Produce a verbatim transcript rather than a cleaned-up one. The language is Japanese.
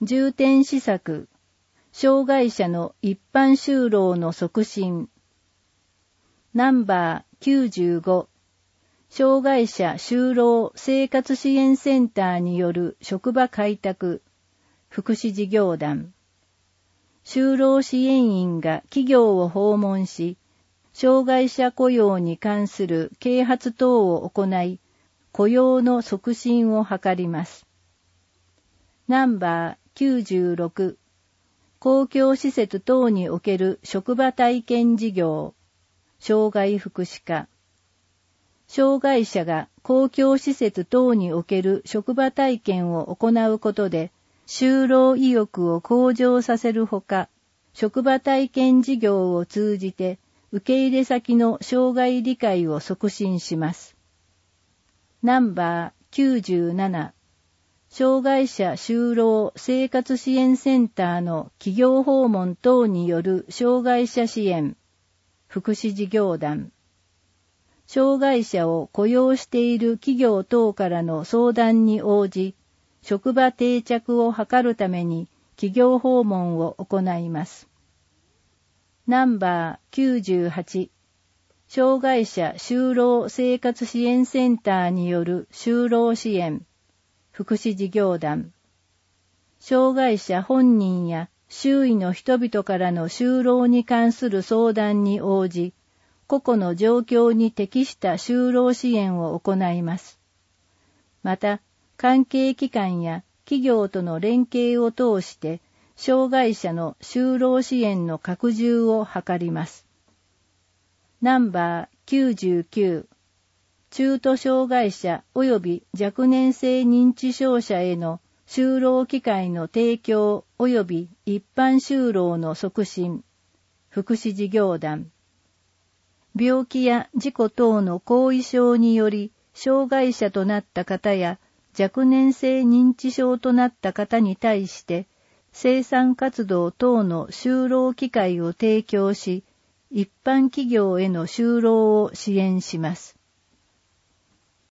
重点施策、障害者の一般就労の促進。ナンバーきゅうじゅうご、障害者就労生活支援センターによる職場開拓、福祉事業団。就労支援員が企業を訪問し、障害者雇用に関する啓発等を行い、雇用の促進を図ります。ナンバーきゅうじゅうろく、公共施設等における職場体験事業、障害福祉課。障害者が公共施設等における職場体験を行うことで、就労意欲を向上させるほか、職場体験事業を通じて、受け入れ先の障害理解を促進します。ナンバーきゅうじゅうなな、障害者就労生活支援センターの企業訪問等による障害者支援、福祉事業団。障害者を雇用している企業等からの相談に応じ、職場定着を図るために企業訪問を行います。ナンバーきゅうじゅうはち、障害者就労生活支援センターによる就労支援、福祉事業団。障害者本人や周囲の人々からの就労に関する相談に応じ、個々の状況に適した就労支援を行います。また、関係機関や企業との連携を通して、障害者の就労支援の拡充を図ります。ナンバーきゅうじゅうきゅう、中途障害者及び若年性認知症者への就労機会の提供及び一般就労の促進、福祉事業団。病気や事故等の後遺症により障害者となった方や若年性認知症となった方に対して生産活動等の就労機会を提供し、一般企業への就労を支援します。